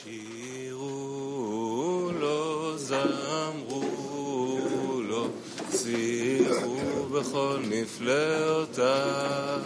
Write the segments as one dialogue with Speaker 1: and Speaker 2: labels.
Speaker 1: שירו לו, זמרו לו, שיחו בכל נפלאותיו.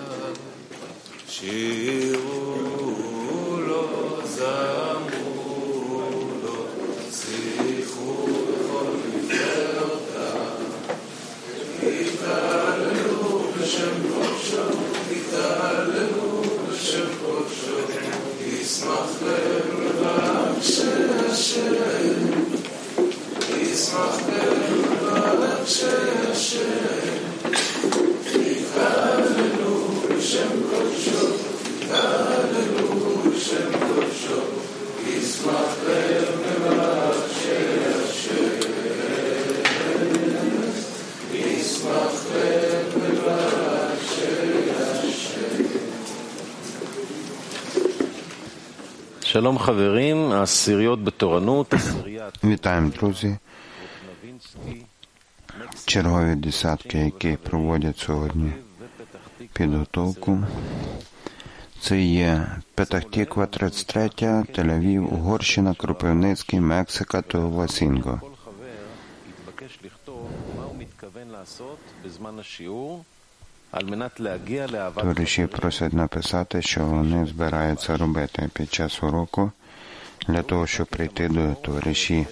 Speaker 1: שירו לו, זמרו לו, שיחו בכל נפלאותיו. יתהללו בשם קודשו, יתהללו בשם קודשו, ישמח לב מבקשי השם, ישמח לב מבקשי השם. יתהללו בשם קודשו, יתהללו בשם קודשו, ישמח לב מבקשי השם, ישמח לב מבקשי השם.
Speaker 2: שלום חברים, העשיריות בתורנות,
Speaker 3: Вітаємо, друзі. Чергові десятки, які проводять сьогодні підготовку. Це є Петах-Тіква, 33, Тель-Авів, Угорщина, Кропивницький, Мексика та Ласінго. Товариші просять написати, що вони збираються робити під час уроку для того, щоб прийти до товариші,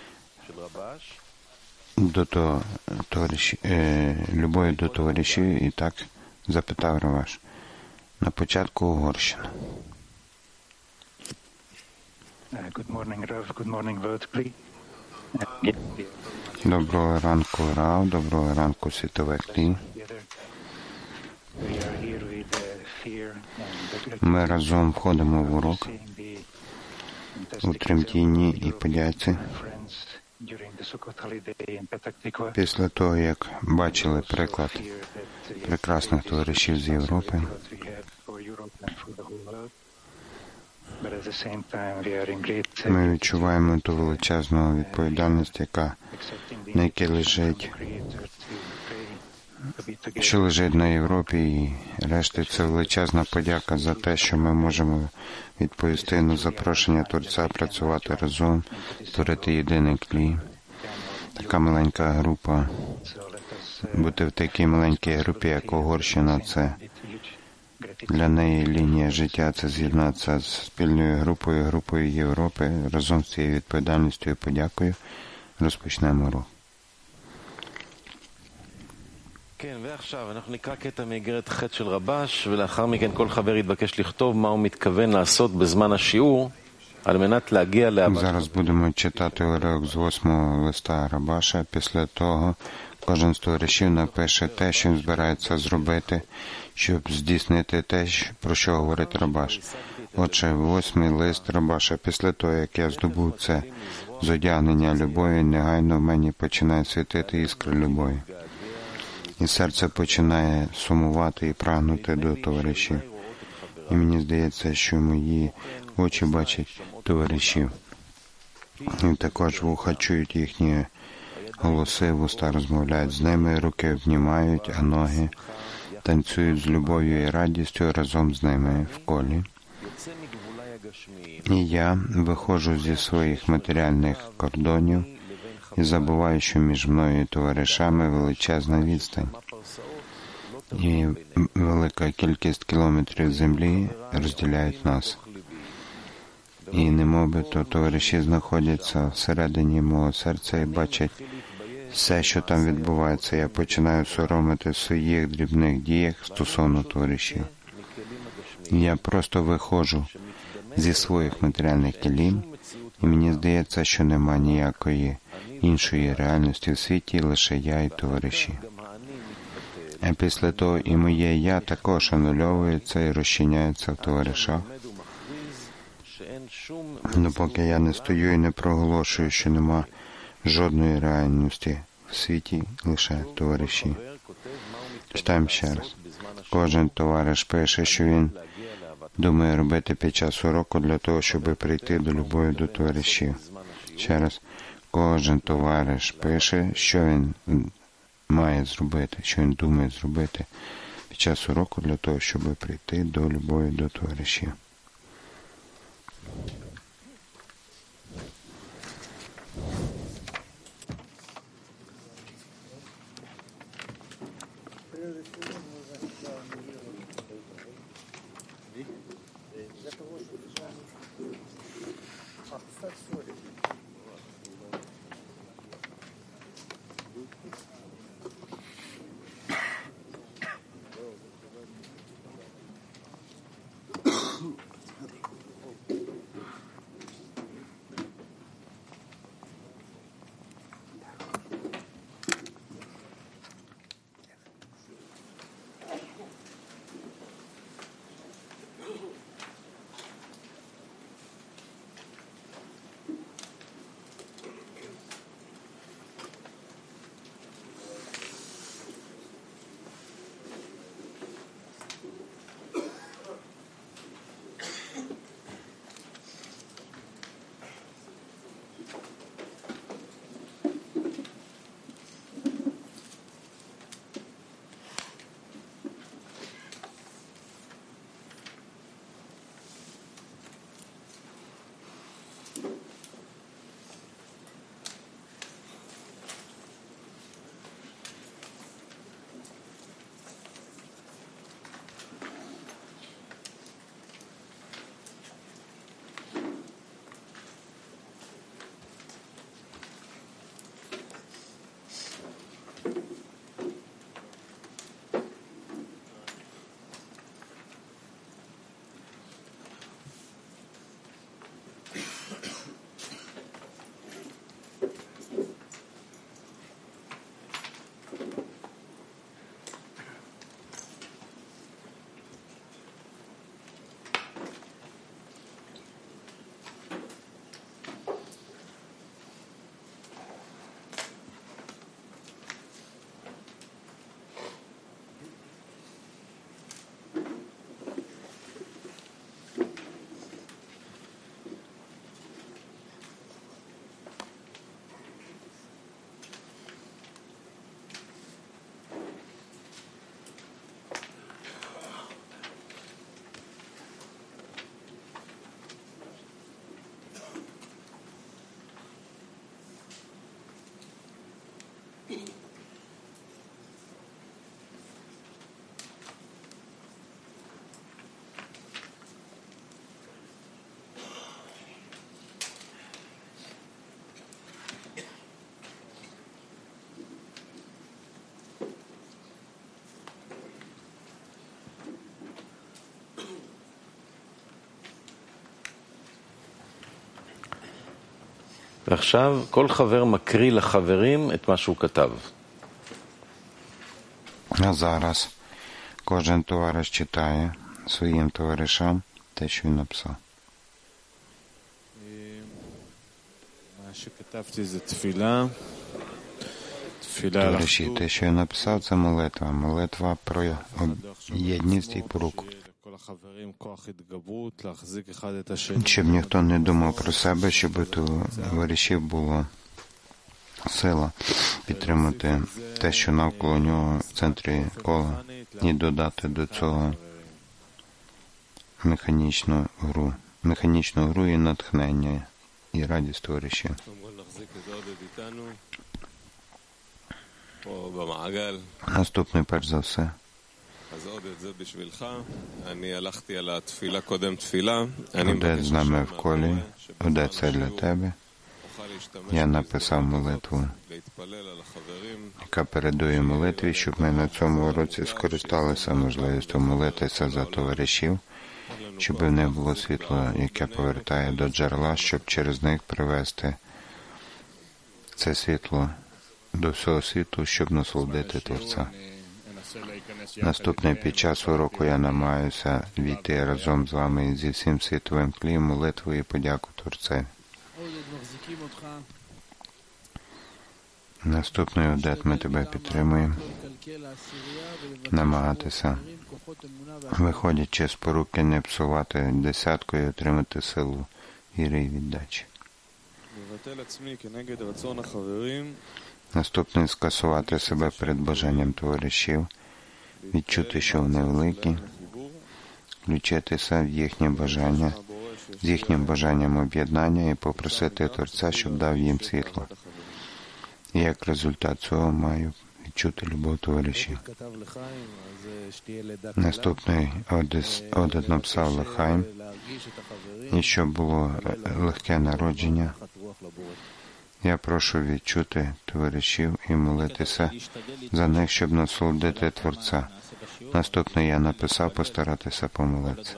Speaker 3: любові до товаришів, і так запитав Раваш. На початку Угорщина.
Speaker 4: Good morning, Rav. Good morning, world, please.
Speaker 3: Доброго ранку, Рав. Доброго ранку, світове клі. Ми разом входимо в урок у тремтінні і подяці. Після того, як бачили приклад прекрасних товаришів з Європи, ми відчуваємо ту величезну відповідальність, на якій лежить, що лежить на Європі, і решті це величезна подяка за те, що ми можемо відповісти на запрошення Творця працювати разом, створити єдиний клій. Така маленька група, бути в такій маленькій групі, як Угорщина, це для неї лінія життя, це з'єднатися з спільною групою Європи, разом з цією відповідальністю і подякою. Розпочнемо урок.
Speaker 2: כן, ועכשיו אנחנו נקרא קטע מאיגרת ח' של רבש, ולאחר מכן כל חבר יתבקש לכתוב מה הוא מתכוון לעשות בזמן השיעור, על מנת להגיע להבנה.
Speaker 3: Зараз будемо читати уривок з 8-го листа Рабаша. Після того кожен з товаришів напише те, що він збирається зробити, щоб здійснити те, про що говорить Рабаш. Отже, 8-й лист Рабаша. Після того, як я здобув це зодягнення любові, негайно в мені починає світити іскра любові. І серце починає сумувати і прагнути до товаришів. І мені здається, що мої очі бачать товаришів. І також вуха чують їхні голоси, вуста розмовляють з ними, руки обнімають, а ноги танцюють з любов'ю і радістю разом з ними в колі. І я виходжу зі своїх матеріальних кордонів і забуваю, що між мною і товаришами величезна відстань. І велика кількість кілометрів землі розділяють нас. І немовби то товариші знаходяться всередині мого серця і бачать все, що там відбувається. Я починаю соромити в своїх дрібних діях стосовно товаришів. Я просто виходжу зі своїх матеріальних тілів, і мені здається, що нема ніякої іншої реальності в світі, лише я і товариші. А після того і моє «я» також анульовується і розчиняється в товаришах. Допоки я не стою і не проголошую, що нема жодної реальності в світі, лише товариші. Читаємо ще раз. Кожен товариш пише, що він думає робити під час уроку для того, щоб прийти до любові до товаришів. Ще раз. Кожен товариш пише, що він має зробити, що він думає зробити під час уроку для того, щоб прийти до любові до товаришів.
Speaker 2: ועכשיו כל חבר מקריא לחברים את מה שהוא כתב.
Speaker 3: А зараз кожен товариш читає своїм товаришам те, що він написав. Товариші, те, що я написав, це молитва. Молитва про єдність і поруку. Щоб ніхто не думав про себе, щоб у товаришів була сила підтримати те, що навколо нього в центрі кола, і додати до цього механічну гру і натхнення, і радість товаришів. Наступний, перш за все, Одет з нами в колі, Одет, це для тебе. Я написав молитву, яка передує молитві, щоб ми на цьому році скористалися можливістю молитися за товаришів, щоб в них було світло, яке повертає до джерела, щоб через них привести це світло до всього світу, щоб насолодити Творця. Наступний, під час уроку я намагаюся війти разом з вами зі всім світовим клієм, молитвою і подяку Творцеві. Наступний, Одет, ми тебе підтримуємо. Намагатися, виходячи з поруки, не псувати десятку і отримати силу віри і віддачі. Наступний, скасувати себе перед бажанням товаришів, відчути, що вони великі, включитися в їхнє бажання, з їхнім бажанням об'єднання і попросити Творця, щоб дав їм світло. І як результат цього маю відчути любов товаришів. Наступний, Одет написав Лехаїм, і щоб було легке народження, я прошу відчути товаришів і молитися за них, щоб насолодити Творця. Наступний, я написав постаратися помолитися.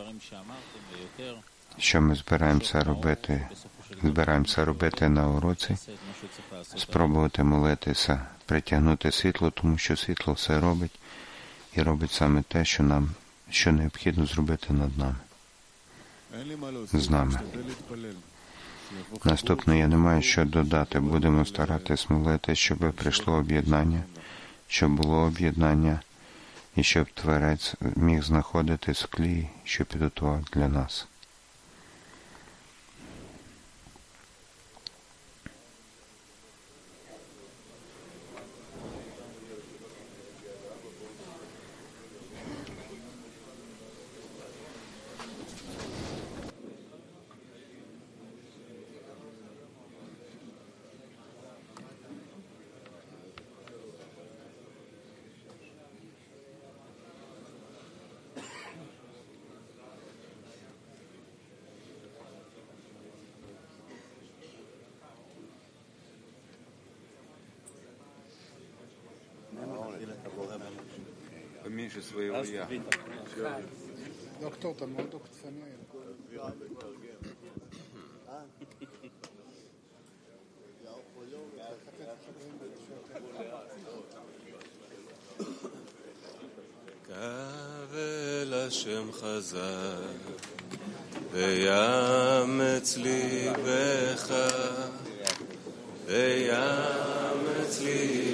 Speaker 3: Що ми збираємося робити на уроці, спробувати молитися, притягнути світло, тому що світло все робить, і робить саме те, що необхідно зробити над нами, з нами. Наступне, я не маю що додати. Будемо старатись молити, щоб прийшло об'єднання, щоб було об'єднання, і щоб Творець міг знаходитись в клії, що підготував для нас.
Speaker 1: Меньше своего я.
Speaker 5: Да кто там, он только ценой.
Speaker 1: קבל השם חזק ויאמץ ליבך ויאמץ ליבך